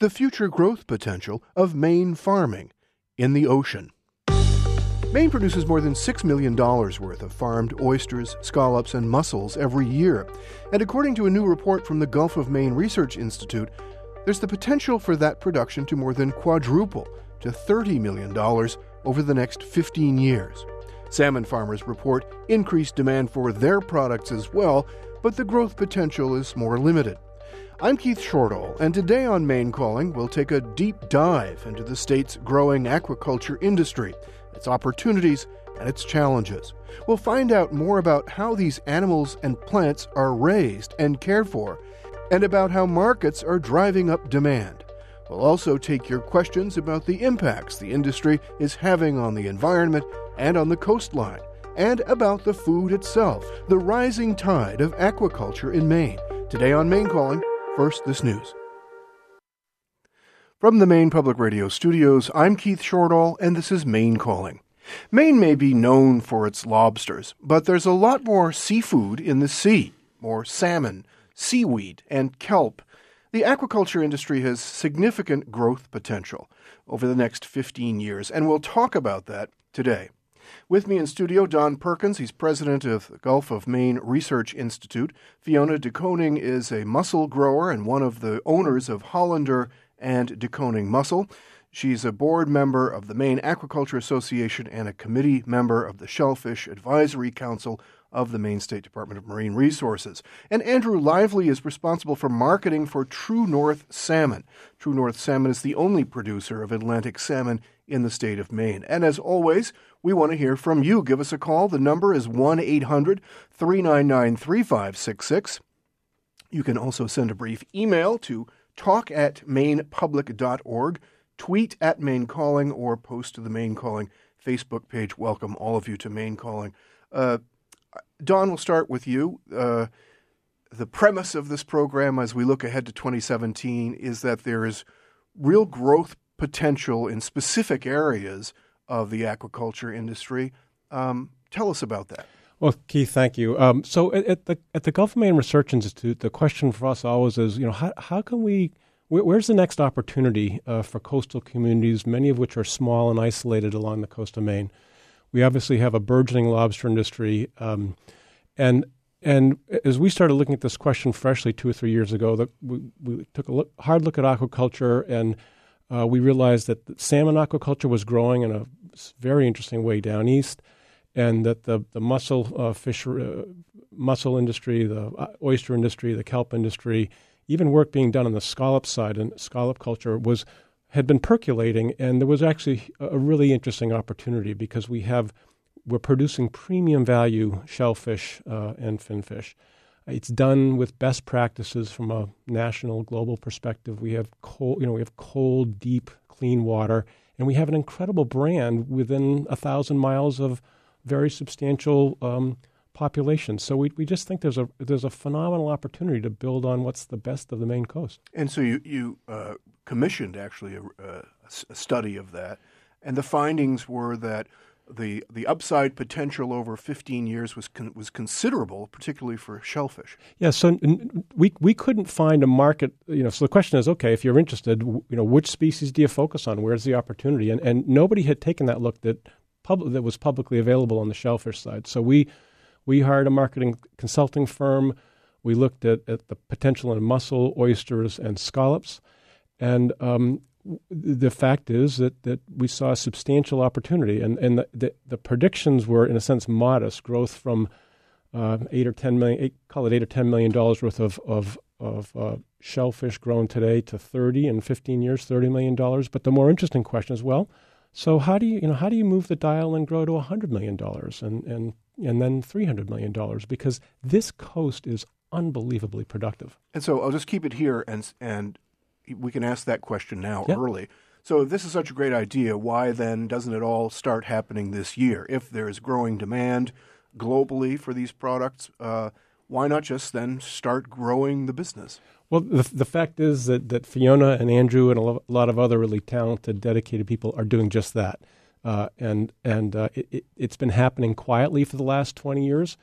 the future growth potential of Maine farming in the ocean. Maine produces more than $6 million worth of farmed oysters, scallops, and mussels every year. And according to a new report from the Gulf of Maine Research Institute, there's the potential for that production to more than quadruple to $30 million over the next 15 years. Salmon farmers report increased demand for their products as well, but the growth potential is more limited. I'm Keith Shortall, and today on Maine Calling, we'll take a deep dive into the state's growing aquaculture industry, its opportunities, and its challenges. We'll find out more about how these animals and plants are raised and cared for, and about how markets are driving up demand. We'll also take your questions about the impacts the industry is having on the environment and on the coastline, and about the food itself, the rising tide of aquaculture in Maine. Today on Maine Calling, first this news. From the Maine Public Radio studios, I'm Keith Shortall, and this is Maine Calling. Maine may be known for its lobsters, but there's a lot more seafood in the sea, more salmon, seaweed, and kelp. The aquaculture industry has significant growth potential over the next 15 years, and we'll talk about that today. With me in studio, Don Perkins. He's president of the Gulf of Maine Research Institute. Fiona De Koning is a mussel grower and one of the owners of Hollander and De Koning Mussel. She's a board member of the Maine Aquaculture Association and a committee member of the Shellfish Advisory Council of the Maine State Department of Marine Resources. And Andrew Lively is responsible for marketing for True North Salmon. True North Salmon is the only producer of Atlantic salmon in the state of Maine. And as always, we want to hear from you. Give us a call. The number is 1-800-399-3566. You can also send a brief email to talk@mainepublic.org, tweet at Maine Calling, or post to the Maine Calling Facebook page. Welcome all of you to Maine Calling. Don, we'll start with you. The premise of this program as we look ahead to 2017 is that there is real growth potential in specific areas of the aquaculture industry. Tell us about that. Well, Keith, thank you. So at the Gulf of Maine Research Institute, the question for us always is, how can we, where's the next opportunity for coastal communities, many of which are small and isolated along the coast of Maine? We obviously have a burgeoning lobster industry, and as we started looking at this question freshly 2 or 3 years ago, we took a hard look at aquaculture, and we realized that salmon aquaculture was growing in a very interesting way down east, and that the mussel mussel industry, the oyster industry, the kelp industry, even work being done on the scallop side and scallop culture had been percolating, and there was actually a really interesting opportunity because we're producing premium value shellfish and finfish. It's done with best practices from a national, global perspective. We have cold, deep, clean water, and we have an incredible brand within 1,000 miles of very substantial population. So we just think there's a phenomenal opportunity to build on what's the best of the Maine coast. And so you commissioned actually a study of that, and the findings were that the upside potential over 15 years was considerable, particularly for shellfish. Yeah, so we couldn't find a market. So the question is, okay, if you're interested, which species do you focus on? Where's the opportunity? And nobody had taken that look that was publicly available on the shellfish side. So we hired a marketing consulting firm. We looked at the potential in mussel, oysters, and scallops. And the fact is that we saw a substantial opportunity. And the predictions were, in a sense, modest growth from $8 or $10 million worth of shellfish grown today to 30 in 15 years, $30 million. But the more interesting question is, well, so how do you move the dial and grow to $100 million and then $300 million? Because this coast is unbelievably productive. And so I'll just keep it here, and we can ask that question now early. So if this is such a great idea, why then doesn't it all start happening this year? If there is growing demand globally for these products, why not just then start growing the business? Well, the fact is that Fiona and Andrew and a lot of other really talented, dedicated people are doing just that. It's been happening quietly for the last 20 years.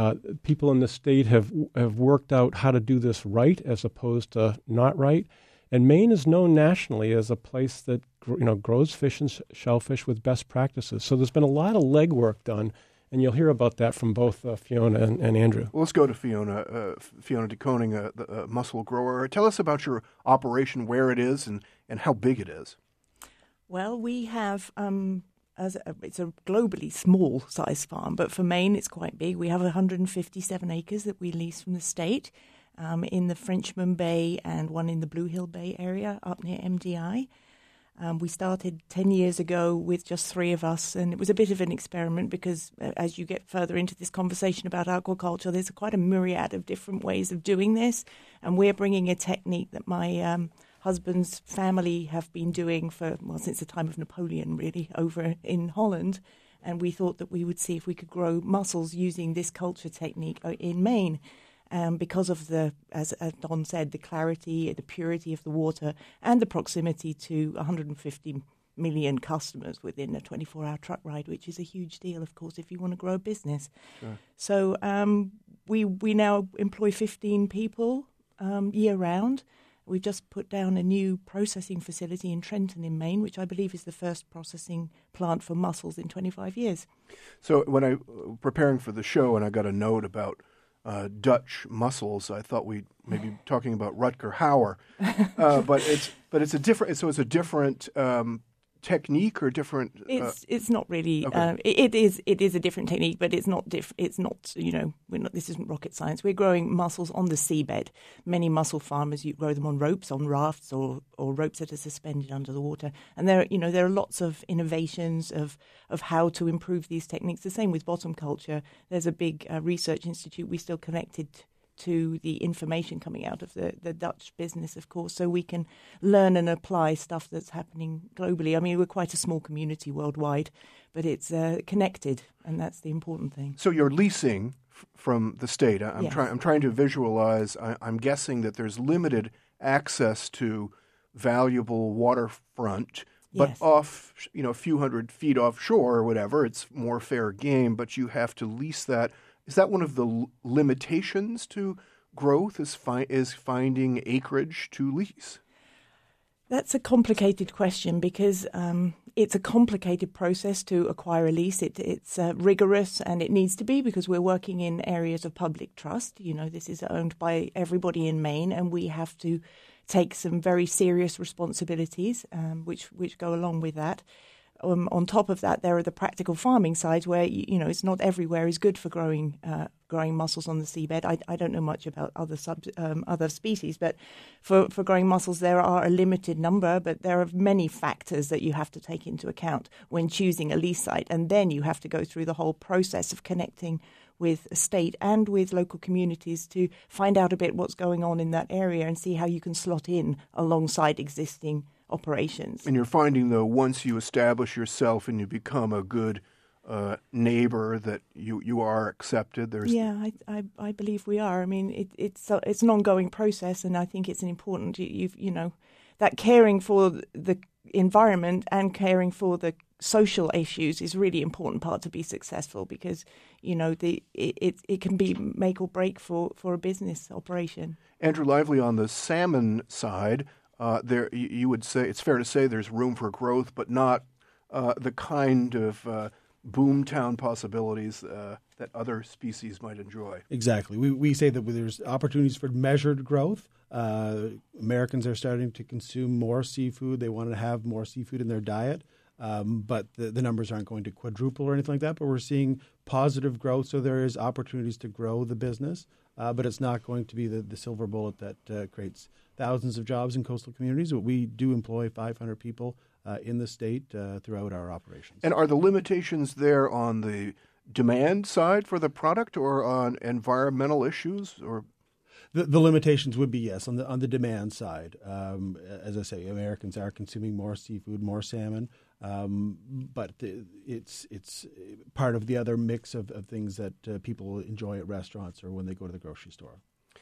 People in the state have worked out how to do this right as opposed to not right. And Maine is known nationally as a place that grows fish and shellfish with best practices. So there's been a lot of legwork done, and you'll hear about that from both Fiona and Andrew. Well, let's go to Fiona. Fiona de Koning, the mussel grower. Tell us about your operation, where it is, and how big it is. Well, we have it's a globally small size farm, but for Maine it's quite big. We have 157 acres that we lease from the state in the Frenchman Bay and one in the Blue Hill Bay area up near MDI. We started 10 years ago with just 3 of us, and it was a bit of an experiment because as you get further into this conversation about aquaculture, there's quite a myriad of different ways of doing this, and we're bringing a technique that my husband's family have been doing since the time of Napoleon, really, over in Holland. And we thought that we would see if we could grow mussels using this culture technique in Maine. Because of as Don said, the clarity, the purity of the water, and the proximity to 150 million customers within a 24-hour truck ride, which is a huge deal, of course, if you want to grow a business. Sure. So we now employ 15 people year-round. We've just put down a new processing facility in Trenton in Maine, which I believe is the first processing plant for mussels in 25 years. So when I preparing for the show and I got a note about Dutch mussels, I thought we'd maybe talking about Rutger Hauer, but it's a different. So it's a different technique or different. It's not really. Okay. It is a different technique, but it's not. It's not. This isn't rocket science. We're growing mussels on the seabed. Many mussel farmers you grow them on ropes, on rafts, or ropes that are suspended under the water. And there are lots of innovations of how to improve these techniques. The same with bottom culture. There's a big research institute. We're still connected to the information coming out of the Dutch business, of course, so we can learn and apply stuff that's happening globally. I mean, we're quite a small community worldwide, but it's connected, and that's the important thing. So you're leasing from the state. Yes. I'm trying to visualize. I'm guessing that there's limited access to valuable waterfront, but Yes. off, a few hundred feet offshore or whatever, it's more fair game, but you have to lease that. Is that one of the limitations to growth, is finding acreage to lease? That's a complicated question because it's a complicated process to acquire a lease. It's rigorous, and it needs to be because we're working in areas of public trust. This is owned by everybody in Maine, and we have to take some very serious responsibilities, which go along with that. On top of that, there are the practical farming sides where it's not everywhere is good for growing mussels on the seabed. I don't know much about other species, but for growing mussels there are a limited number, but there are many factors that you have to take into account when choosing a lease site, and then you have to go through the whole process of connecting with a state and with local communities to find out a bit what's going on in that area and see how you can slot in alongside existing operations. And you're finding, though, once you establish yourself and you become a good neighbor, that you are accepted. I believe we are. I mean, it's an ongoing process, and I think it's an important. That caring for the environment and caring for the social issues is really important part to be successful because it can be make or break for a business operation. Andrew Lively, on the salmon side. You would say it's fair to say there's room for growth, but not the kind of boomtown possibilities that other species might enjoy. Exactly. We say that there's opportunities for measured growth. Americans are starting to consume more seafood. They want to have more seafood in their diet, but the numbers aren't going to quadruple or anything like that. But we're seeing positive growth, so there is opportunities to grow the business, but it's not going to be the silver bullet that creates thousands of jobs in coastal communities, but we do employ 500 people in the state throughout our operations. And are the limitations there on the demand side for the product or on environmental issues? Or the limitations would be, yes, on the demand side. As I say, Americans are consuming more seafood, more salmon, but it's part of the other mix of things that people enjoy at restaurants or when they go to the grocery store.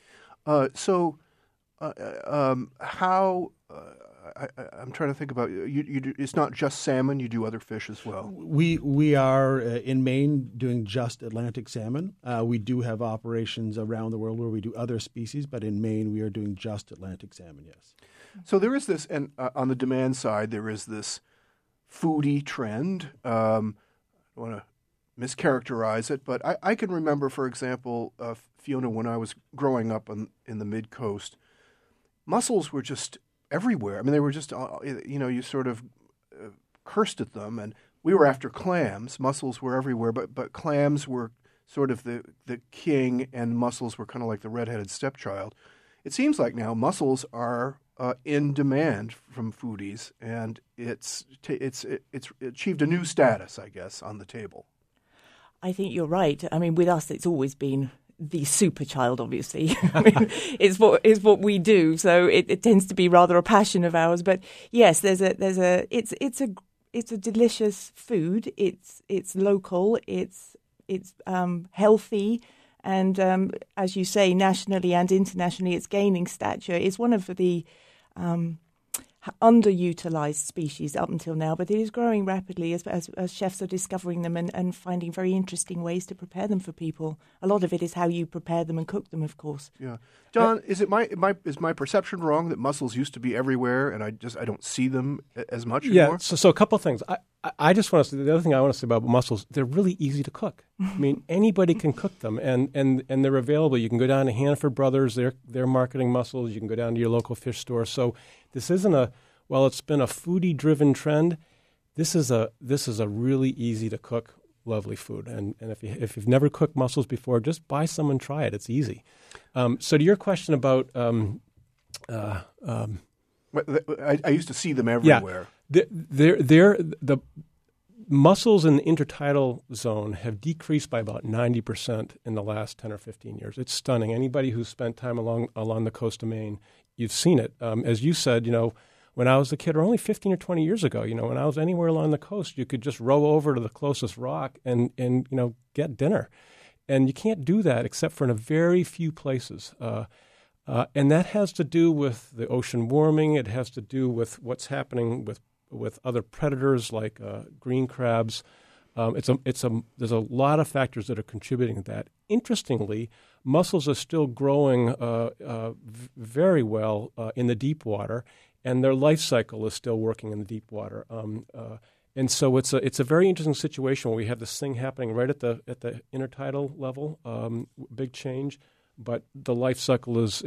I'm trying to think about you do, it's not just salmon. You do other fish as well. We are in Maine doing just Atlantic salmon. We do have operations around the world where we do other species, but in Maine we are doing just Atlantic salmon. Yes. So there is this, and on the demand side, there is this foodie trend. I don't want to mischaracterize it, but I can remember, for example, Fiona, when I was growing up in the mid-coast, mussels were just everywhere. I mean, they were just, you sort of cursed at them, and we were after clams. Mussels were everywhere, but clams were sort of the king, and mussels were kind of like the redheaded stepchild. It seems like now mussels are in demand from foodies, and it's achieved a new status, I guess, on the table. I think you're right. I mean, with us, it's always been the super child, obviously. I mean, it's what we do, so it tends to be rather a passion of ours. But yes, it's a delicious food. It's local. It's healthy, and as you say, nationally and internationally, it's gaining stature. It's one of the underutilized species up until now, but it is growing rapidly as chefs are discovering them and finding very interesting ways to prepare them for people. A lot of it is how you prepare them and cook them, of course. Yeah, John, is my perception wrong that mussels used to be everywhere and I don't see them as much anymore? Yeah. So a couple of things. I just want to say, the other thing I want to say about mussels, they're really easy to cook. I mean, anybody can cook them, and they're available. You can go down to Hanford Brothers; they're marketing mussels. You can go down to your local fish store. So this isn't while it's been a foodie-driven trend, this is a really easy to cook, lovely food. And if you've never cooked mussels before, just buy some and try it. It's easy. So to your question about, I used to see them everywhere. Yeah, the mussels in the intertidal zone have decreased by about 90% in the last 10 or 15 years. It's stunning. Anybody who's spent time along the coast of Maine, you've seen it. As you said, when I was a kid, or only 15 or 20 years ago, when I was anywhere along the coast, you could just row over to the closest rock and get dinner. And you can't do that except for in a very few places. And that has to do with the ocean warming. It has to do with what's happening with other predators like green crabs. There's a lot of factors that are contributing to that. Interestingly, mussels are still growing very well in the deep water, and their life cycle is still working in the deep water. And so it's a very interesting situation where we have this thing happening right at the intertidal level, big change. But the life cycle is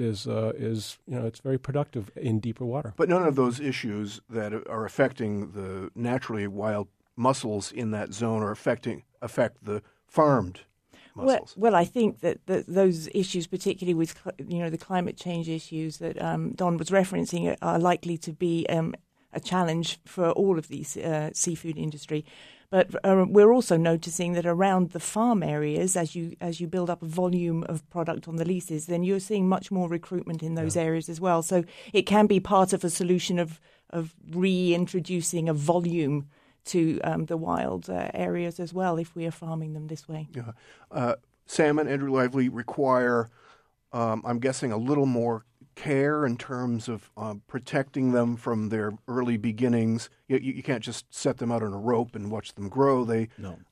it's very productive in deeper water. But none of those issues that are affecting the naturally wild mussels in that zone affect the farmed mussels. Well, I think that those issues, particularly with the climate change issues that Don was referencing, are likely to be a challenge for all of these seafood industry. But we're also noticing that around the farm areas, as you build up a volume of product on the leases, then you're seeing much more recruitment in those areas as well. So it can be part of a solution of reintroducing a volume to the wild areas as well if we are farming them this way. Yeah. Salmon, Andrew Lively, require, I'm guessing, a little more care in terms of protecting them from their early beginnings. You can't just set them out on a rope and watch them grow. They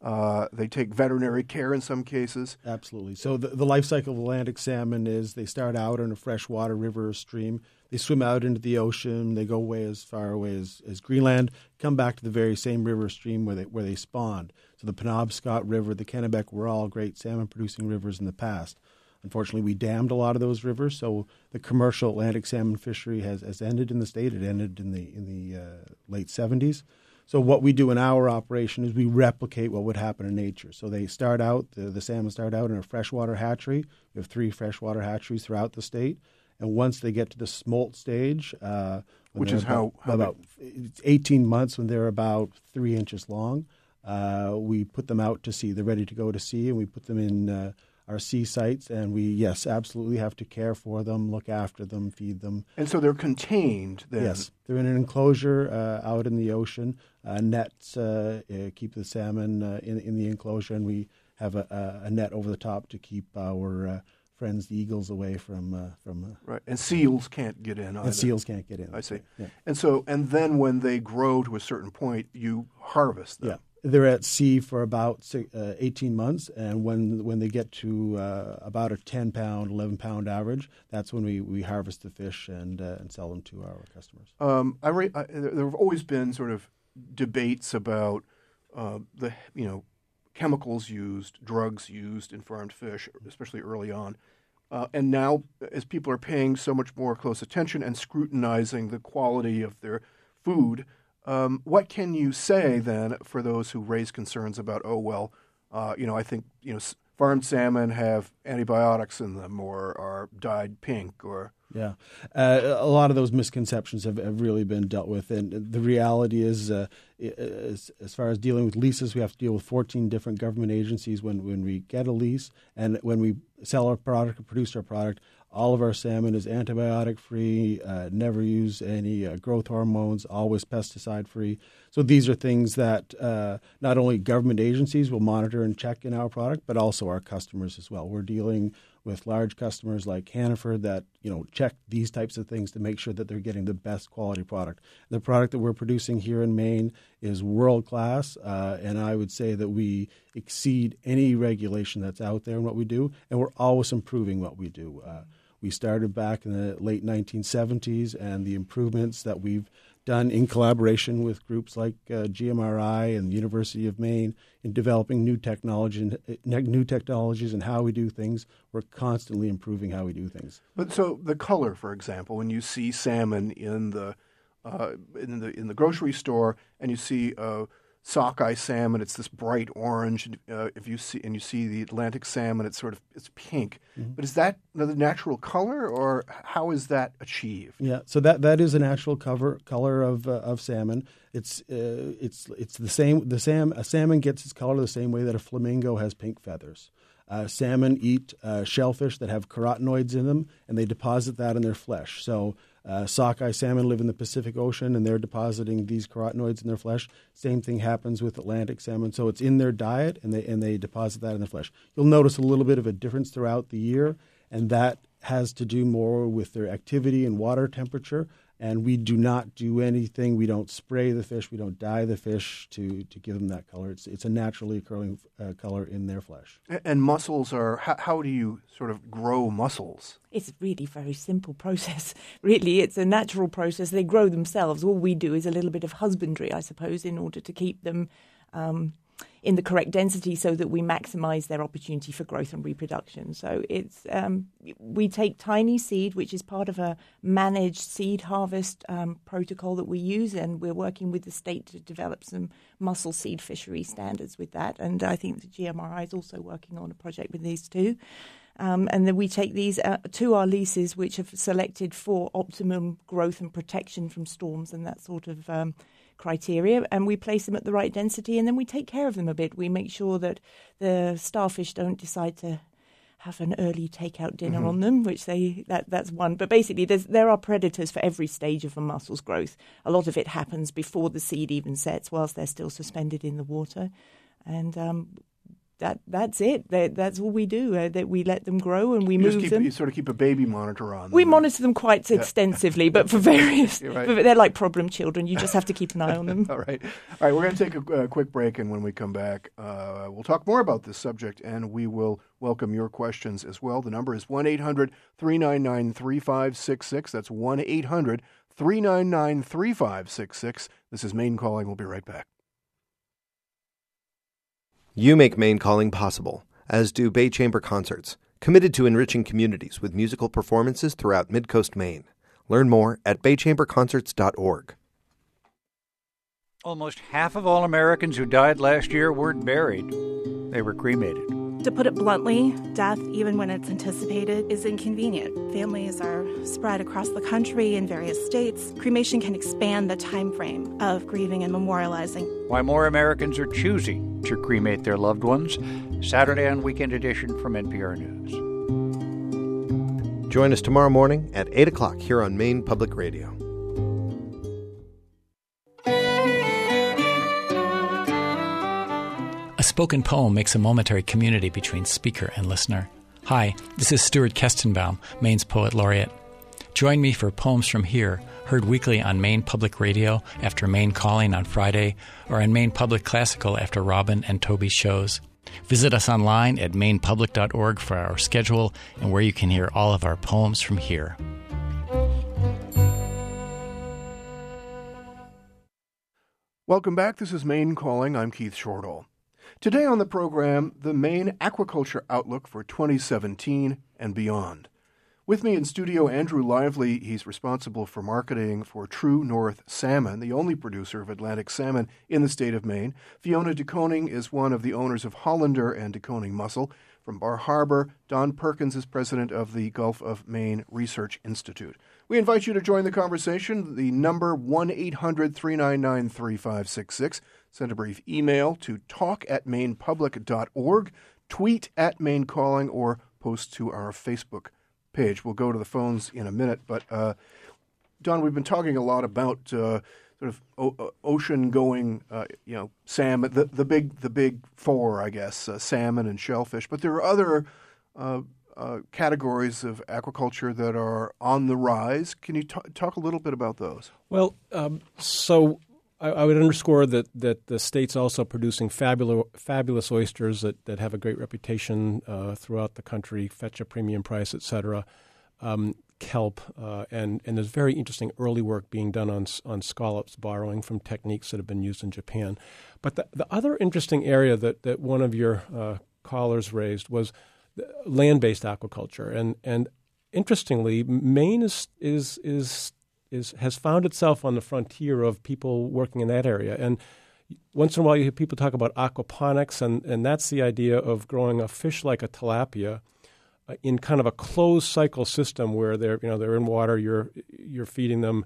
take veterinary care in some cases. Absolutely. So the life cycle of Atlantic salmon is they start out in a freshwater river or stream. They swim out into the ocean. They go away as far away as Greenland, come back to the very same river or stream where they spawned. So the Penobscot River, the Kennebec were all great salmon-producing rivers in the past. Unfortunately, we dammed a lot of those rivers, so the commercial Atlantic salmon fishery has ended in the state. It ended in the late 70s. So what we do in our operation is we replicate what would happen in nature. So they start out, the salmon start out in a freshwater hatchery. We have 3 freshwater hatcheries throughout the state. And once they get to the smolt stage, which is about 18 months, when they're about 3 inches long, we put them out to sea. They're ready to go to sea, and we put them in our sea sites, and we, absolutely have to care for them, look after them, feed them. And so they're contained then? Yes. They're in an enclosure out in the ocean. Nets keep the salmon in the enclosure, and we have a net over the top to keep our friends, the eagles, away from right. And seals can't get in either. And seals can't get in. I see. Yeah. And then when they grow to a certain point, you harvest them. They're at sea for about 18 months, and when they get to about a 10-pound, 11-pound average, that's when we harvest the fish and sell them to our customers. There have always been sort of debates about the chemicals used, drugs used in farmed fish, especially early on. And now, as people are paying so much more close attention and scrutinizing the quality of their food, what can you say then for those who raise concerns about, I think farmed salmon have antibiotics in them or are dyed pink or... Yeah. A lot of those misconceptions have really been dealt with. And the reality is, as far as dealing with leases, we have to deal with 14 different government agencies when we get a lease. And when we sell our product or produce our product, all of our salmon is antibiotic-free, never use any growth hormones, always pesticide-free. So these are things that not only government agencies will monitor and check in our product, but also our customers as well. We're dealing with large customers like Hannaford that check these types of things to make sure that they're getting the best quality product. The product that we're producing here in Maine is world class, and I would say that we exceed any regulation that's out there in what we do, and we're always improving what we do. We started back in the late 1970s, and the improvements that we've done in collaboration with groups like GMRI and the University of Maine in developing new technologies and how we do things. We're constantly improving how we do things. But so the color, for example, when you see salmon in the grocery store and you see sockeye salmon, it's this bright orange. If you see the Atlantic salmon, it's pink. Mm-hmm. But is that the natural color, or how is that achieved? Yeah, so that is a natural color of salmon. It's the same. A salmon gets its color the same way that a flamingo has pink feathers. Salmon eat shellfish that have carotenoids in them, and they deposit that in their flesh. So sockeye salmon live in the Pacific Ocean, and they're depositing these carotenoids in their flesh. Same thing happens with Atlantic salmon. So it's in their diet, and they deposit that in their flesh. You'll notice a little bit of a difference throughout the year, and that has to do more with their activity and water temperature. And we do not do anything. We don't spray the fish. We don't dye the fish to give them that color. It's a naturally occurring color in their flesh. And mussels are, how do you sort of grow mussels? It's really a very simple process. Really, it's a natural process. They grow themselves. All we do is a little bit of husbandry, I suppose, in order to keep them in the correct density so that we maximize their opportunity for growth and reproduction. So it's we take tiny seed, which is part of a managed seed harvest protocol that we use, and we're working with the state to develop some mussel seed fishery standards with that. And I think the GMRI is also working on a project with these too. And then we take these to our leases, which are selected for optimum growth and protection from storms and that sort of criteria, and we place them at the right density, and then we take care of them a bit. We make sure that the starfish don't decide to have an early takeout dinner on them, which that's one. But basically, there are predators for every stage of a mussel's growth. A lot of it happens before the seed even sets, whilst they're still suspended in the water, and that's it. That's all we do. That we let them grow and we move them. You sort of keep a baby monitor on them. We monitor them quite extensively, but for various, right. They're like problem children. You just have to keep an eye on them. All right. We're going to take a quick break, and when we come back, we'll talk more about this subject, and we will welcome your questions as well. The number is 1-800-399-3566. That's 1-800-399-3566. This is Maine Calling. We'll be right back. You make Maine Calling possible, as do Bay Chamber Concerts, committed to enriching communities with musical performances throughout Mid-Coast Maine. Learn more at baychamberconcerts.org. Almost half of all Americans who died last year weren't buried. They were cremated. To put it bluntly, death, even when it's anticipated, is inconvenient. Families are spread across the country in various states. Cremation can expand the time frame of grieving and memorializing. Why more Americans are choosing to cremate their loved ones. Saturday on Weekend Edition from NPR News. Join us tomorrow morning at 8 o'clock here on Maine Public Radio. A spoken poem makes a momentary community between speaker and listener. Hi, this is Stuart Kestenbaum, Maine's Poet Laureate. Join me for Poems from Here, heard weekly on Maine Public Radio after Maine Calling on Friday, or on Maine Public Classical after Robin and Toby's shows. Visit us online at mainepublic.org for our schedule and where you can hear all of our poems from here. Welcome back. This is Maine Calling. I'm Keith Shortall. Today on the program, the Maine Aquaculture Outlook for 2017 and beyond. With me in studio, Andrew Lively. He's responsible for marketing for True North Salmon, the only producer of Atlantic salmon in the state of Maine. Fiona DeKoning is one of the owners of Hollander and DeKoning Mussel. From Bar Harbor, Don Perkins is president of the Gulf of Maine Research Institute. We invite you to join the conversation. The number 1-800-399-3566. Send a brief email to talk@mainepublic.org, tweet at Maine Calling, or post to our Facebook page. We'll go to the phones in a minute, but Don, we've been talking a lot about sort of ocean-going, salmon, the big four, I guess, salmon and shellfish. But there are other categories of aquaculture that are on the rise. Can you talk a little bit about those? Well, so I would underscore that the state's also producing fabulous oysters that have a great reputation throughout the country, fetch a premium price, et cetera. Kelp, and there's very interesting early work being done on scallops, borrowing from techniques that have been used in Japan. But the other interesting area that one of your callers raised was land-based aquaculture, and interestingly, Maine has found itself on the frontier of people working in that area. And once in a while you hear people talk about aquaponics, and that's the idea of growing a fish like a tilapia in kind of a closed cycle system where they're in water, you're feeding them.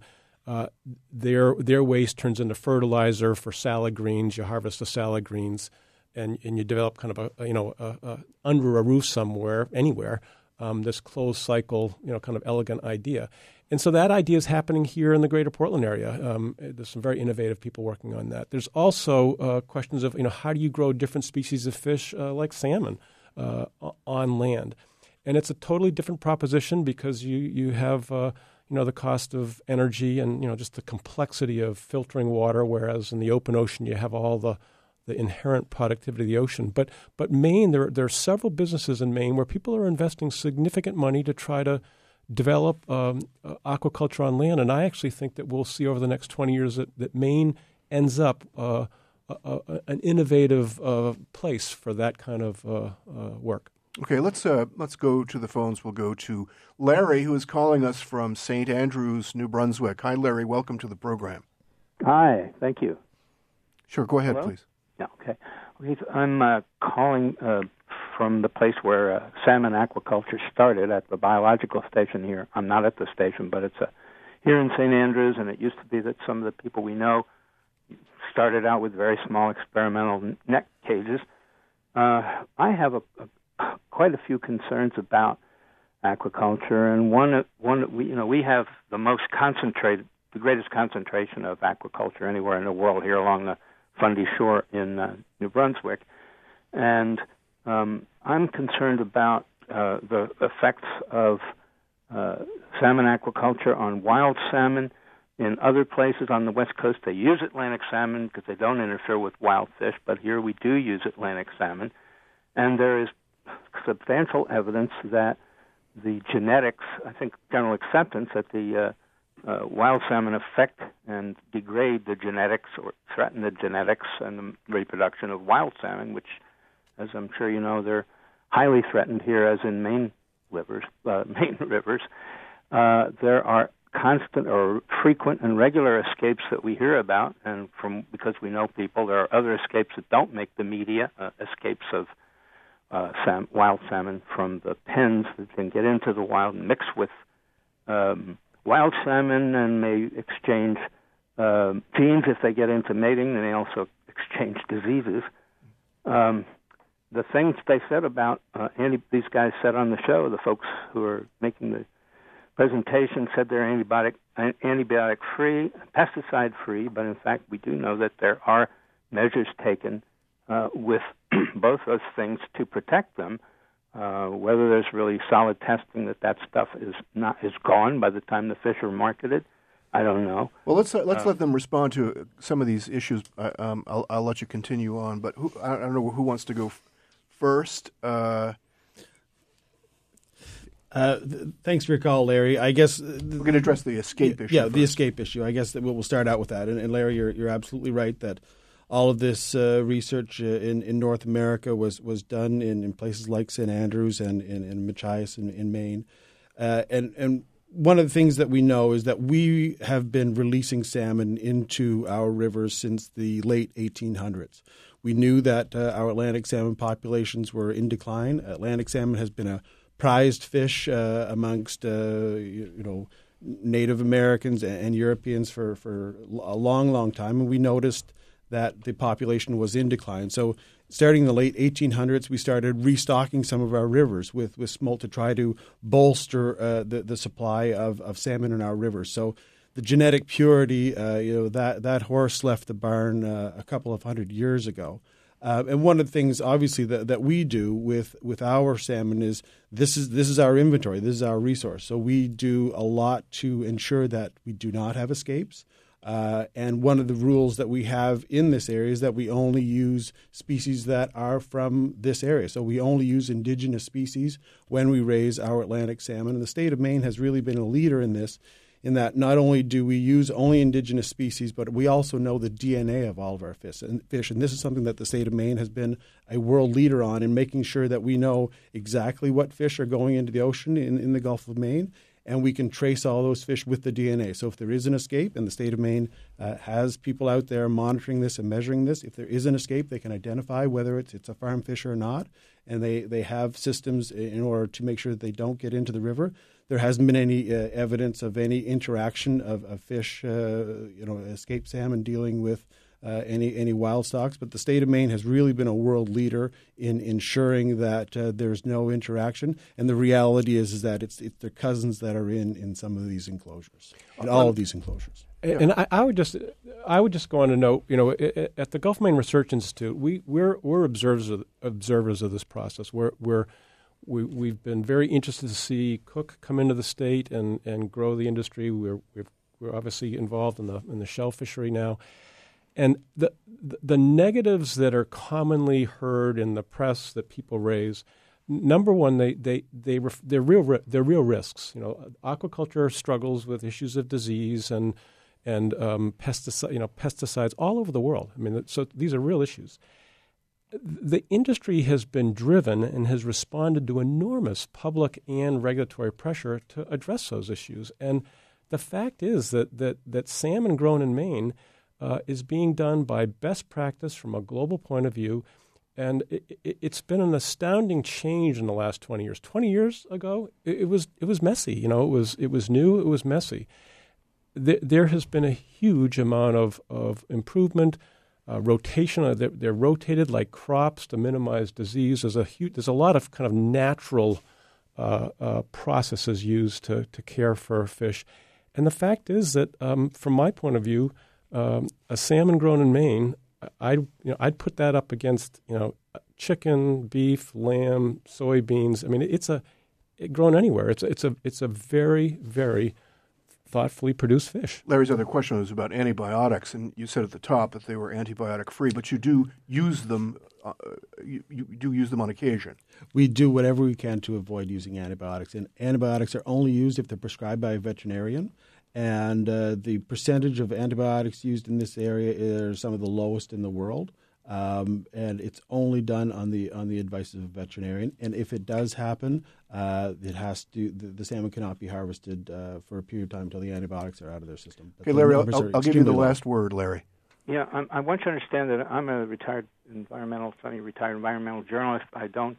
Their waste turns into fertilizer for salad greens. You harvest the salad greens, and you develop kind of a under a roof somewhere, anywhere, this closed cycle, kind of elegant idea. And so that idea is happening here in the greater Portland area. There's some very innovative people working on that. There's also questions of, how do you grow different species of fish like salmon on land? And it's a totally different proposition because you have, the cost of energy and, just the complexity of filtering water, whereas in the open ocean you have all the inherent productivity of the ocean. But Maine, there are several businesses in Maine where people are investing significant money to try to develop aquaculture on land. And I actually think that we'll see over the next 20 years that Maine ends up an innovative place for that kind of work. Okay, let's go to the phones. We'll go to Larry, who is calling us from St. Andrews, New Brunswick. Hi, Larry. Welcome to the program. Hi. Thank you. Sure. Go ahead, Hello? Please. Yeah. Okay. I'm calling from the place where salmon aquaculture started at the biological station here. I'm not at the station, but it's here in St. Andrews, and it used to be that some of the people we know started out with very small experimental net cages. I have quite a few concerns about aquaculture, and one we have the greatest concentration of aquaculture anywhere in the world here along the Fundy Shore in New Brunswick, and I'm concerned about the effects of salmon aquaculture on wild salmon. In other places on the West Coast, they use Atlantic salmon because they don't interfere with wild fish, but here we do use Atlantic salmon, and there is substantial evidence that the genetics, I think general acceptance that the wild salmon affect and degrade the genetics or threaten the genetics and the reproduction of wild salmon, which, as I'm sure you know, they're highly threatened here, as in Maine rivers. There are constant or frequent and regular escapes that we hear about, and because we know people, there are other escapes that don't make the media, escapes of wild salmon from the pens that can get into the wild and mix with wild salmon and may exchange genes if they get into mating, and they also exchange diseases. The things they said about these guys said on the show, the folks who are making the presentation said they're antibiotic-free, pesticide-free, but in fact we do know that there are measures taken with both those things to protect them. Whether there's really solid testing that stuff is gone by the time the fish are marketed, I don't know. Well, let's let them respond to some of these issues. I'll let you continue on, but I don't know who wants to go first. Thanks for your call, Larry. I guess we're going to address the escape issue. Yeah, first. The escape issue. I guess that we'll start out with that. And Larry, you're absolutely right that all of this research in North America was done in places like St. Andrews and in Machias in Maine, and one of the things that we know is that we have been releasing salmon into our rivers since the late 1800s. We knew that our Atlantic salmon populations were in decline. Atlantic salmon has been a prized fish amongst Native Americans and Europeans for a long, long time, and we noticed that the population was in decline. So starting in the late 1800s, we started restocking some of our rivers with smolt to try to bolster the supply of salmon in our rivers. So the genetic purity, that horse left the barn a couple of hundred years ago. And one of the things, obviously, that we do with our salmon is this is our inventory. This is our resource. So we do a lot to ensure that we do not have escapes. And one of the rules that we have in this area is that we only use species that are from this area. So we only use indigenous species when we raise our Atlantic salmon. And the state of Maine has really been a leader in this, in that not only do we use only indigenous species, but we also know the DNA of all of our fish. And this is something that the state of Maine has been a world leader on in making sure that we know exactly what fish are going into the ocean in the Gulf of Maine, and we can trace all those fish with the DNA. So if there is an escape, and the state of Maine has people out there monitoring this and measuring this, if there is an escape, they can identify whether it's a farm fish or not, and they have systems in order to make sure that they don't get into the river. There hasn't been any evidence of any interaction of fish, escaped salmon dealing with any wild stocks, but the state of Maine has really been a world leader in ensuring that there's no interaction. And the reality is that it's their cousins that are in some of these enclosures, in all of these enclosures. And I would just go on to note, at the Gulf of Maine Research Institute, we're observers of this process. We've been very interested to see Cook come into the state and grow the industry. We're obviously involved in the shell fishery now. And the negatives that are commonly heard in the press that people raise, number one, they're real risks. Aquaculture struggles with issues of disease and pesticides all over the world. I mean, so these are real issues. The industry has been driven and has responded to enormous public and regulatory pressure to address those issues. And the fact is that salmon grown in Maine is being done by best practice from a global point of view, and it's been an astounding change in the last 20 years. 20 years ago, it was messy. It was new. It was messy. There has been a huge amount of improvement, rotation. They're rotated like crops to minimize disease. There's a lot of kind of natural processes used to care for fish, and the fact is that from my point of view, a salmon grown in Maine, I'd put that up against chicken, beef, lamb, soybeans. I mean, it's grown anywhere. It's a very, very thoughtfully produced fish. Larry's other question was about antibiotics, and you said at the top that they were antibiotic free, but you do use them. You do use them on occasion. We do whatever we can to avoid using antibiotics, and antibiotics are only used if they're prescribed by a veterinarian. And the percentage of antibiotics used in this area is some of the lowest in the world, and it's only done on the advice of a veterinarian. And if it does happen, the salmon cannot be harvested for a period of time until the antibiotics are out of their system. But okay, Larry, I'll give you the last word, Larry. Yeah, I want you to understand that I'm a retired environmental journalist. I don't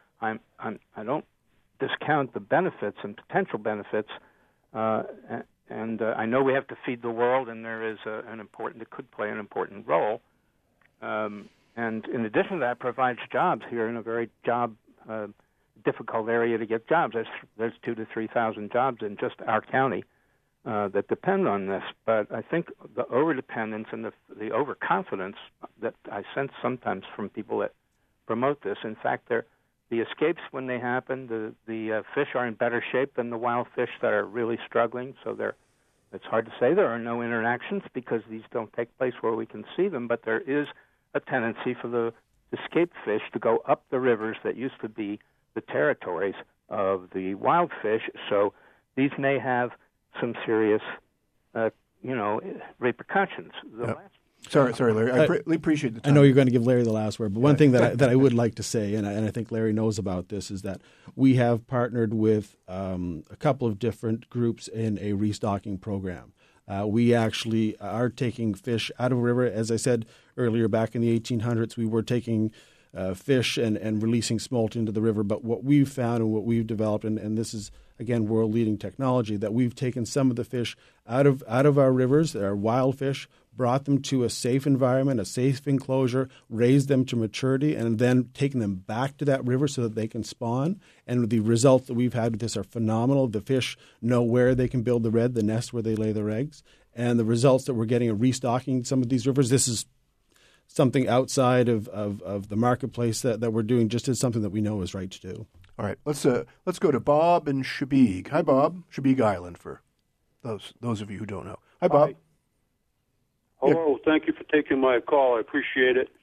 discount the benefits and potential benefits. And I know we have to feed the world, and there is it could play an important role. And in addition to that, provides jobs here in a very difficult area to get jobs. There's 2,000 to 3,000 jobs in just our county that depend on this. But I think the overdependence and the overconfidence that I sense sometimes from people that promote this. In fact, the escapes, when they happen, the fish are in better shape than the wild fish that are really struggling. So It's hard to say there are no interactions because these don't take place where we can see them, but there is a tendency for the escaped fish to go up the rivers that used to be the territories of the wild fish. So these may have some serious, repercussions. Sorry, Larry. I really appreciate the time. I know you're going to give Larry the last word, but one thing that I would like to say, and I think Larry knows about this, is that we have partnered with a couple of different groups in a restocking program. We actually are taking fish out of a river. As I said earlier, back in the 1800s, we were taking fish and releasing smolt into the river. But what we've found and what we've developed, and this is, again, world-leading technology, that we've taken some of the fish out of our rivers, that are wild fish, brought them to a safe environment, a safe enclosure, raised them to maturity, and then taken them back to that river so that they can spawn. And the results that we've had with this are phenomenal. The fish know where they can build the nest where they lay their eggs. And the results that we're getting in restocking some of these rivers, this is something outside of the marketplace that we're doing, just as something that we know is right to do. All right, let's go to Bob in Chebeague. Hi, Bob. Chebeague Island for those of you who don't know. Hi, Bob. Hi. Hello. Thank you for taking my call. I appreciate it.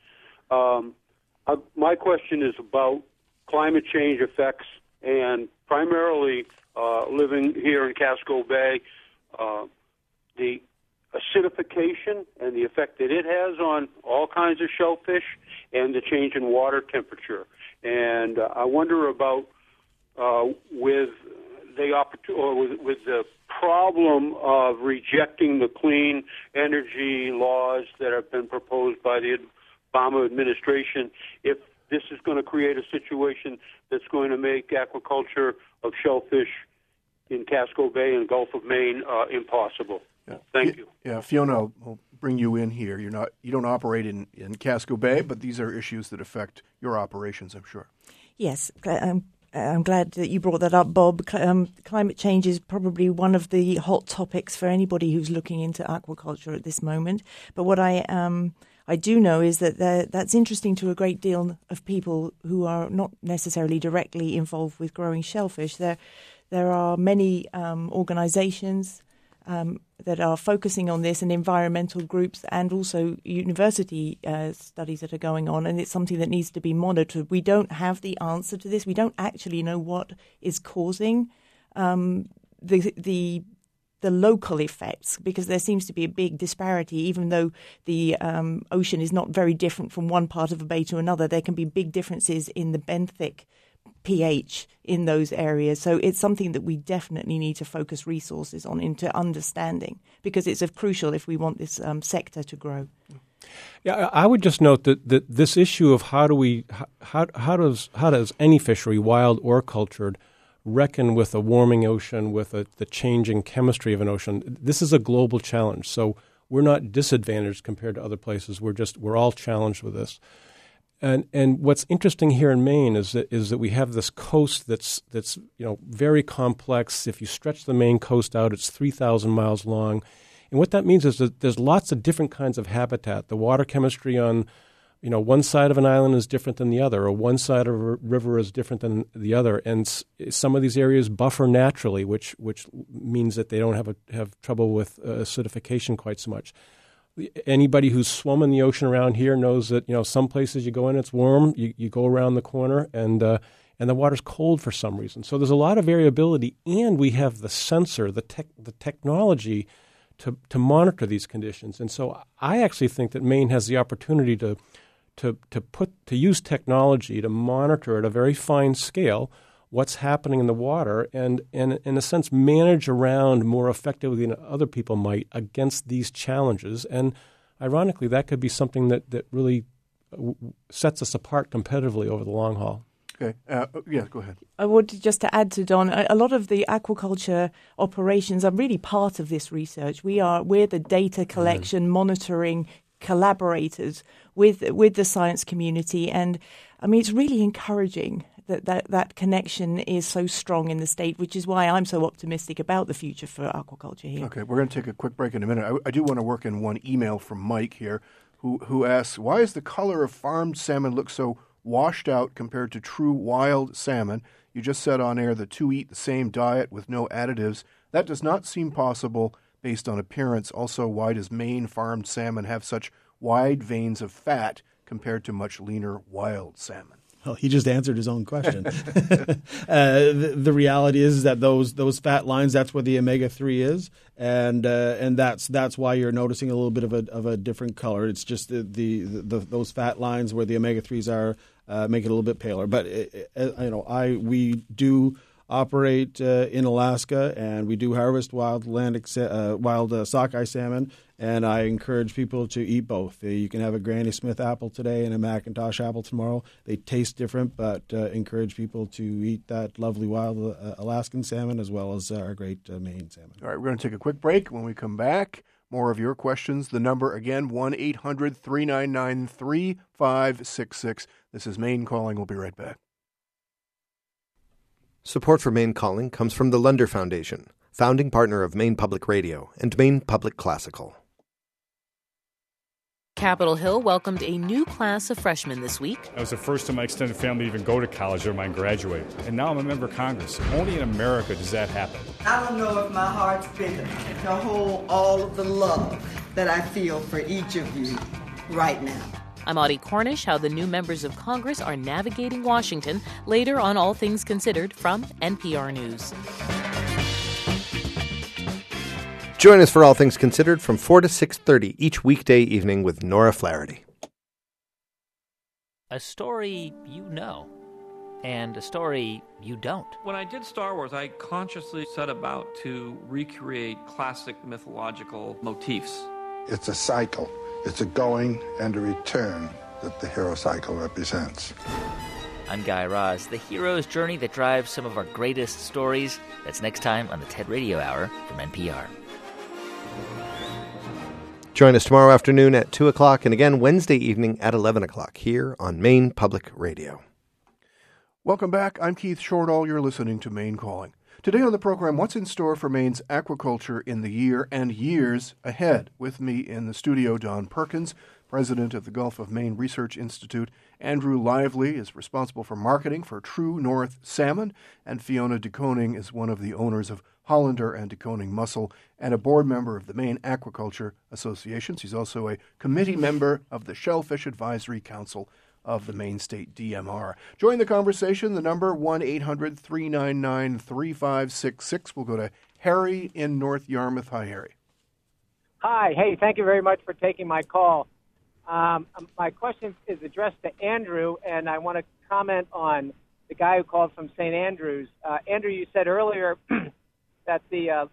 My question is about climate change effects, and primarily living here in Casco Bay, the acidification and the effect that it has on all kinds of shellfish, and the change in water temperature. And I wonder about with the problem of rejecting the clean energy laws that have been proposed by the Obama administration, if this is going to create a situation that's going to make aquaculture of shellfish in Casco Bay and Gulf of Maine impossible. Yeah. Thank you. Yeah, Fiona, I'll bring you in here. You don't operate in Casco Bay, but these are issues that affect your operations, I'm sure. Yes, I'm glad that you brought that up, Bob. Climate change is probably one of the hot topics for anybody who's looking into aquaculture at this moment. But what I do know is that that's interesting to a great deal of people who are not necessarily directly involved with growing shellfish. There are many organizations that are focusing on this, and environmental groups, and also university studies that are going on, and it's something that needs to be monitored. We don't have the answer to this. We don't actually know what is causing the local effects, because there seems to be a big disparity. Even though the ocean is not very different from one part of a bay to another, there can be big differences in the benthic pH in those areas. So it's something that we definitely need to focus resources on into understanding, because it's crucial if we want this sector to grow. Yeah, I would just note that this issue of how does any fishery, wild or cultured, reckon with a warming ocean, with the changing chemistry of an ocean. This is a global challenge. So we're not disadvantaged compared to other places. We're all challenged with this. And what's interesting here in Maine is that we have this coast that's very complex. If you stretch the Maine coast out, it's 3,000 miles long. And what that means is that there's lots of different kinds of habitat. The water chemistry on one side of an island is different than the other, or one side of a river is different than the other. And some of these areas buffer naturally, which means that they don't have trouble with acidification quite so much. Anybody who's swum in the ocean around here knows that some places you go in, it's warm. You go around the corner, and the water's cold for some reason. So there's a lot of variability, and we have the sensor, the technology to monitor these conditions. And so I actually think that Maine has the opportunity to use technology to monitor at a very fine scale what's happening in the water, and in a sense manage around more effectively than other people might against these challenges. And ironically, that could be something that really sets us apart competitively over the long haul. Okay. Yeah, go ahead. I wanted just to add to Don, a lot of the aquaculture operations are really part of this research. We're the data collection, monitoring collaborators with the science community. And I mean, it's really encouraging that connection is so strong in the state, which is why I'm so optimistic about the future for aquaculture here. Okay, we're going to take a quick break in a minute. I do want to work in one email from Mike here, who asks, why does the color of farmed salmon look so washed out compared to true wild salmon? You just said on air the two eat the same diet with no additives. That does not seem possible. based on appearance? Also, why does Maine farmed salmon have such wide veins of fat compared to much leaner wild salmon? Well, he just answered his own question. The reality is that those fat lines, that's where the omega-3 is, and that's why you're noticing a little bit of a different color. It's just those fat lines where the omega-3s are make it a little bit paler. But we do operate in Alaska, and we do harvest wild sockeye salmon, and I encourage people to eat both. You can have a Granny Smith apple today and a Macintosh apple tomorrow. They taste different, but encourage people to eat that lovely wild Alaskan salmon as well as our great Maine salmon. All right, we're going to take a quick break. When we come back, more of your questions. The number again, 1-800-399-3566. This is Maine Calling. We'll be right back. Support for Maine Calling comes from the Lunder Foundation, founding partner of Maine Public Radio and Maine Public Classical. Capitol Hill welcomed a new class of freshmen this week. That was the first time my extended family even go to college, or mine graduate. And now I'm a member of Congress. Only in America does that happen. I don't know if my heart's big enough to hold all of the love that I feel for each of you right now. I'm Audie Cornish, how the new members of Congress are navigating Washington, later on All Things Considered from NPR News. Join us for All Things Considered from 4 to 6:30 each weekday evening with Nora Flaherty. A story you know, and a story you don't. When I did Star Wars, I consciously set about to recreate classic mythological motifs. It's a cycle. It's a going and a return that the hero cycle represents. I'm Guy Raz, the hero's journey that drives some of our greatest stories. That's next time on the TED Radio Hour from NPR. Join us tomorrow afternoon at 2 o'clock and again Wednesday evening at 11 o'clock here on Maine Public Radio. Welcome back. I'm Keith Shortall. You're listening to Maine Calling. Today on the program, what's in store for Maine's aquaculture in the year and years ahead? With me in the studio, Don Perkins, president of the Gulf of Maine Research Institute. Andrew Lively is responsible for marketing for True North Salmon, and Fiona DeKoning is one of the owners of Hollander and DeKoning Mussel and a board member of the Maine Aquaculture Association. She's also a committee member of the Shellfish Advisory Council of the Maine State DMR. Join the conversation. The number 1-800-399-3566. We'll go to Harry in North Yarmouth. Hi, Harry. Hi. Hey, thank you very much for taking my call. My question is addressed to Andrew, and I want to comment on the guy who called from St. Andrews. Andrew, you said earlier that the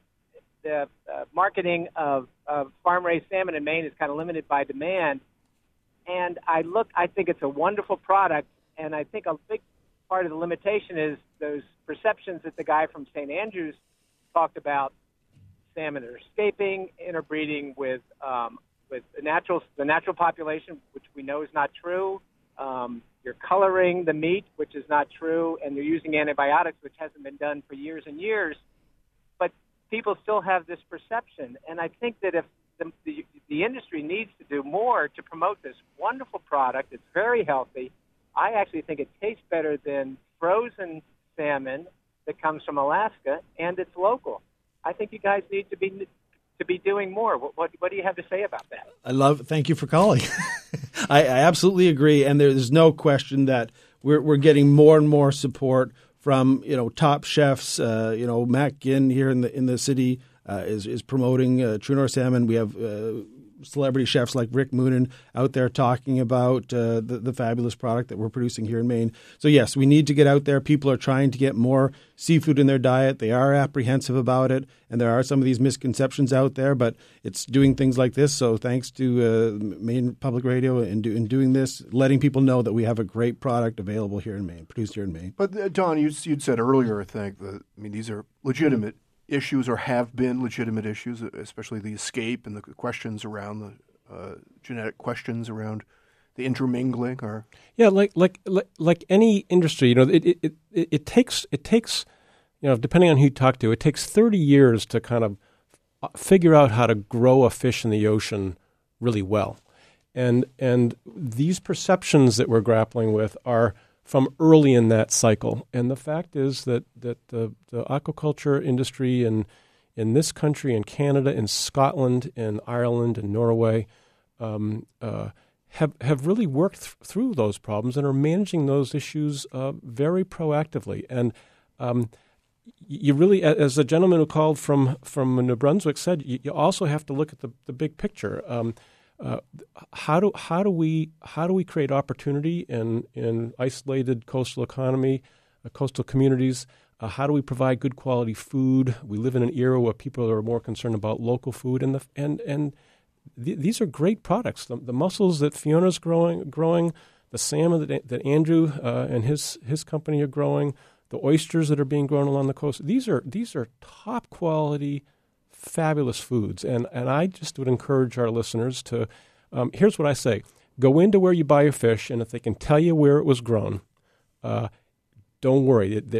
marketing of farm-raised salmon in Maine is kind of limited by demand. And I think it's a wonderful product, and I think a big part of the limitation is those perceptions that the guy from St. Andrews talked about. Salmon are escaping, interbreeding with the natural population, which we know is not true. You're coloring the meat, which is not true, and you're using antibiotics, which hasn't been done for years and years. But people still have this perception, and I think that if the industry needs to do more to promote this wonderful product. It's very healthy. I actually think it tastes better than frozen salmon that comes from Alaska, and it's local. I think you guys need to be doing more. What do you have to say about that? Thank you for calling. I absolutely agree, and there's no question that we're getting more and more support from top chefs. Matt Ginn here in the city is promoting True North Salmon. We have celebrity chefs like Rick Moonen out there talking about the fabulous product that we're producing here in Maine. So yes, we need to get out there. People are trying to get more seafood in their diet. They are apprehensive about it, and there are some of these misconceptions out there, but it's doing things like this. So thanks to Maine Public Radio in doing this, letting people know that we have a great product available here in Maine, produced here in Maine. But Don, you'd said earlier, I think, that these are legitimate issues, or have been legitimate issues, especially the escape and the questions around the genetic questions around the intermingling. Or like any industry, it takes depending on who you talk to, it takes 30 years to kind of figure out how to grow a fish in the ocean really well, and these perceptions that we're grappling with are from early in that cycle. And the fact is that the aquaculture industry in in this country, in Canada, in Scotland, in Ireland, in Norway, have really worked through those problems and are managing those issues very proactively. And you really, as the gentleman who called from New Brunswick said, you also have to look at the big picture. How do we create opportunity in isolated coastal communities? How do we provide good quality food? We live in an era where people are more concerned about local food, and these are great products. The mussels that Fiona's growing, the salmon that Andrew and his company are growing, the oysters that are being grown along the coast. These are top quality, fabulous foods, and I just would encourage our listeners to. Here's what I say: go into where you buy your fish, and if they can tell you where it was grown, don't worry. If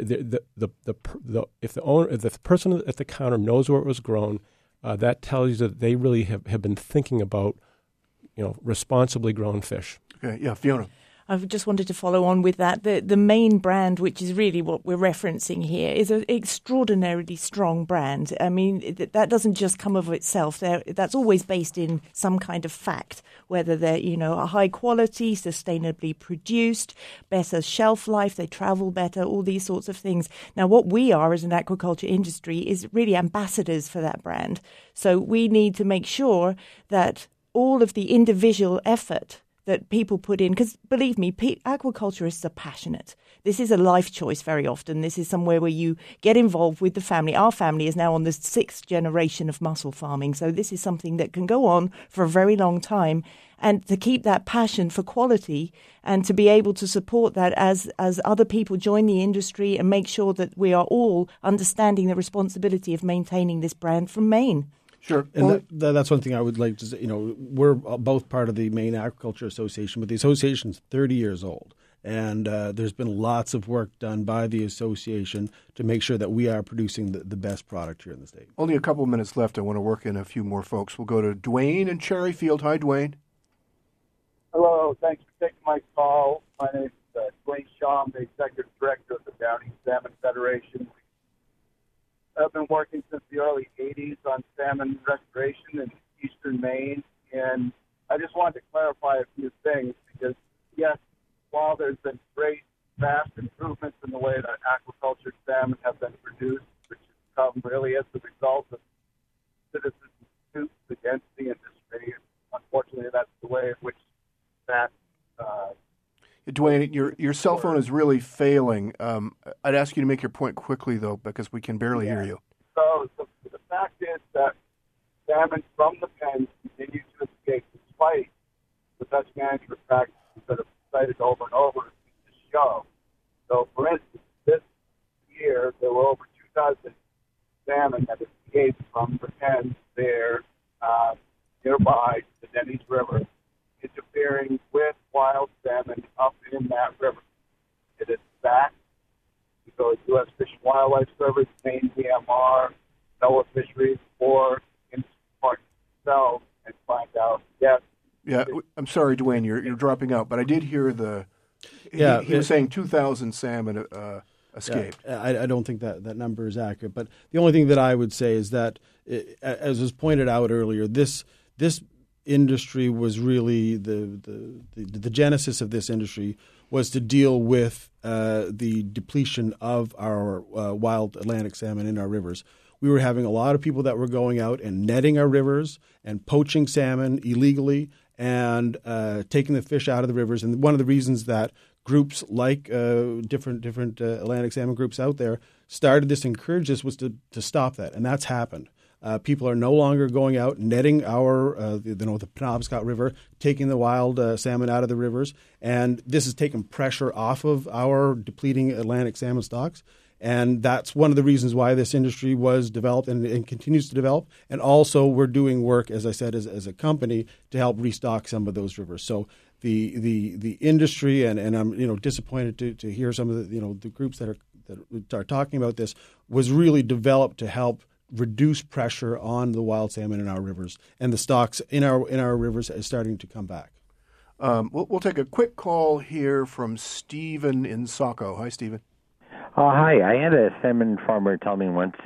the person at the counter knows where it was grown, that tells you that they really have been thinking about, responsibly grown fish. Okay, yeah, Fiona. I just wanted to follow on with that. The Maine brand, which is really what we're referencing here, is an extraordinarily strong brand. I mean, that doesn't just come of itself. That's always based in some kind of fact, whether they're, a high quality, sustainably produced, better shelf life, they travel better, all these sorts of things. Now, what we are as an aquaculture industry is really ambassadors for that brand. So we need to make sure that all of the individual effort that people put in, because believe me, aquaculturists are passionate. This is a life choice very often. This is somewhere where you get involved with the family. Our family is now on the 6th generation of mussel farming, so this is something that can go on for a very long time. And to keep that passion for quality and to be able to support that as other people join the industry and make sure that we are all understanding the responsibility of maintaining this brand from Maine. Sure. And that's one thing I would like to say. We're both part of the Maine Aquaculture Association, but the association's 30 years old. And there's been lots of work done by the association to make sure that we are producing the best product here in the state. Only a couple of minutes left. I want to work in a few more folks. We'll go to Dwayne in Cherryfield. Hi, Dwayne. Hello. Thanks for taking my call. My name is Dwayne Shaw. I'm the Executive Director of the Downey Salmon Federation. I've been working since the early 80s on salmon restoration in eastern Maine, and I just wanted to clarify a few things because, yes, while there's been great, vast improvements in the way that aquaculture salmon have been produced, which has come really as the result of citizens' suits against the industry, unfortunately, that's the way in which that Dwayne, your cell phone is really failing. I'd ask you to make your point quickly, though, because we can barely hear you. So the fact is that salmon from the pens continue to escape despite the best management practices that have been cited over and over to show. So, for instance, this year there were over 2,000 salmon that escaped from the pens there nearby the Denny's River, interfering with wild salmon up in that river. It is fact. You go to U.S. Fish and Wildlife Service, Maine DMR, NOAA Fisheries, or in parks themselves and find out, yes. Yeah, I'm sorry, Dwayne, you're dropping out, but I did hear he was saying 2,000 salmon escaped. Yeah, I don't think that number is accurate, but the only thing that I would say is that, as was pointed out earlier, this industry was really the genesis of this industry was to deal with the depletion of our wild Atlantic salmon in our rivers. We were having a lot of people that were going out and netting our rivers and poaching salmon illegally and taking the fish out of the rivers. And one of the reasons that groups like different Atlantic salmon groups out there started this, encouraged this, was to stop that, and that's happened. People are no longer going out netting our, the Penobscot River, taking the wild salmon out of the rivers, and this has taken pressure off of our depleting Atlantic salmon stocks. And that's one of the reasons why this industry was developed and continues to develop. And also, we're doing work, as I said, as a company to help restock some of those rivers. So the industry, and I'm disappointed to hear some of the groups that are talking about this, was really developed to help reduce pressure on the wild salmon in our rivers, and the stocks in our rivers is starting to come back. We'll take a quick call here from Stephen in Saco. Hi, Stephen. Hi. I had a salmon farmer tell me once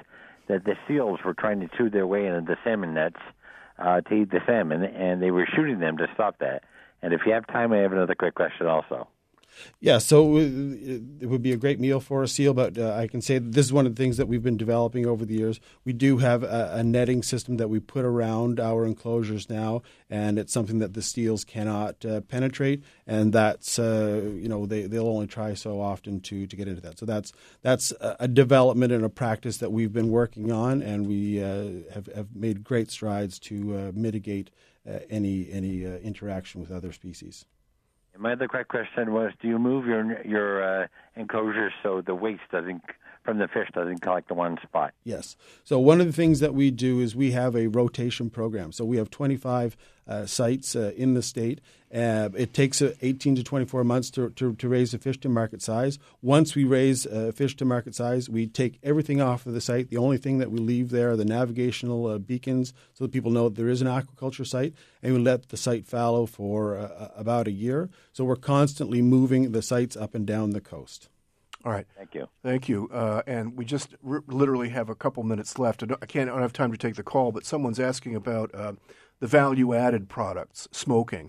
that the seals were trying to chew their way into the salmon nets to eat the salmon, and they were shooting them to stop that. And if you have time, I have another quick question also. Yeah, so it would be a great meal for a seal, but I can say that this is one of the things that we've been developing over the years. We do have a netting system that we put around our enclosures now, and it's something that the seals cannot penetrate, and that's they'll only try so often to get into that. So that's a development and a practice that we've been working on, and we have made great strides to mitigate any interaction with other species. My other quick question was, do you move your enclosures so the waste from the fish doesn't collect in one spot? Yes. So one of the things that we do is we have a rotation program. So we have 25 sites in the state. It takes 18 to 24 months to raise a fish to market size. Once we raise fish to market size, we take everything off of the site. The only thing that we leave there are the navigational beacons so that people know that there is an aquaculture site, and we let the site fallow for about a year. So we're constantly moving the sites up and down the coast. All right. Thank you. Thank you. And we just literally have a couple minutes left. I don't have time to take the call, but someone's asking about the value-added products, smoking.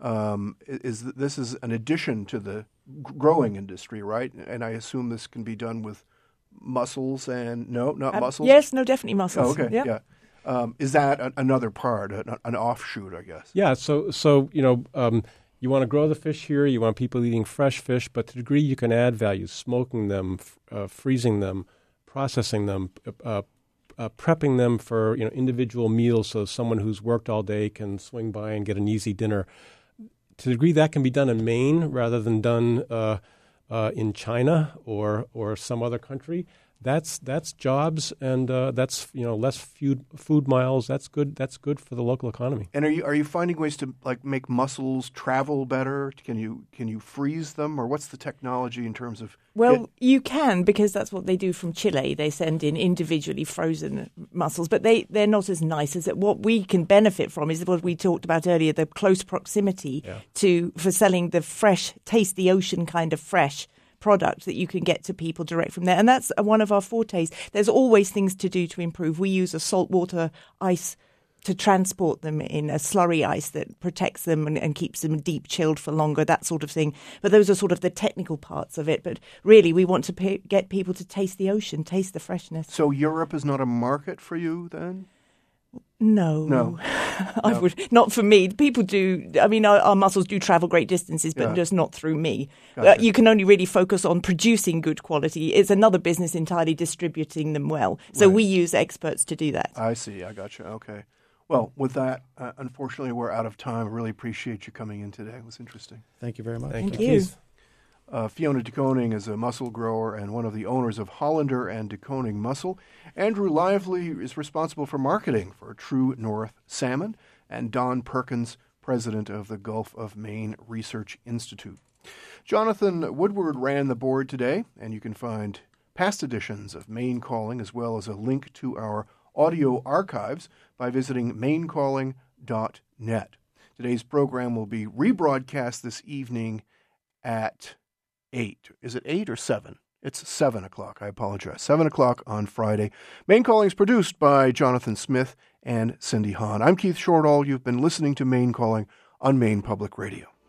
This is an addition to the growing industry, right? And I assume this can be done with mussels and not mussels? Yes, no, definitely mussels. Oh, okay, yeah. Is that another part, an offshoot, I guess? Yeah, so you want to grow the fish here, you want people eating fresh fish, but to the degree you can add value, smoking them, freezing them, processing them, prepping them for individual meals so someone who's worked all day can swing by and get an easy dinner. To the degree that can be done in Maine rather than done in China or some other country, that's jobs and that's less food miles. That's good. That's good for the local economy. And are you finding ways to make mussels travel better? Can you freeze them, or what's the technology in terms of? Well, you can, because that's what they do from Chile. They send in individually frozen mussels, but they're not as nice as it. What we can benefit from is what we talked about earlier: the close proximity for selling the fresh, taste the ocean kind of fresh product that you can get to people direct from there. And that's one of our fortes. There's always things to do to improve. We use a saltwater ice to transport them in a slurry ice that protects them and keeps them deep chilled for longer, that sort of thing. But those are sort of the technical parts of it. But really, we want to get people to taste the ocean, taste the freshness. So Europe is not a market for you then? No. I would not for me. People do. I mean, our mussels do travel great distances, but just not through me. Gotcha. You can only really focus on producing good quality. It's another business entirely distributing them well. So we use experts to do that. I see. I gotcha. Okay. Well, with that, unfortunately, we're out of time. I really appreciate you coming in today. It was interesting. Thank you very much. Thank you. Fiona de Koning is a mussel grower and one of the owners of Hollander and de Koning Mussel. Andrew Lively is responsible for marketing for True North Salmon, and Don Perkins, president of the Gulf of Maine Research Institute. Jonathan Woodward ran the board today, and you can find past editions of Maine Calling as well as a link to our audio archives by visiting mainecalling.net. Today's program will be rebroadcast this evening at 8. Is it 8 or 7? It's 7 o'clock. I apologize. 7 o'clock on Friday. Maine Calling is produced by Jonathan Smith and Cindy Hahn. I'm Keith Shortall. You've been listening to Maine Calling on Maine Public Radio.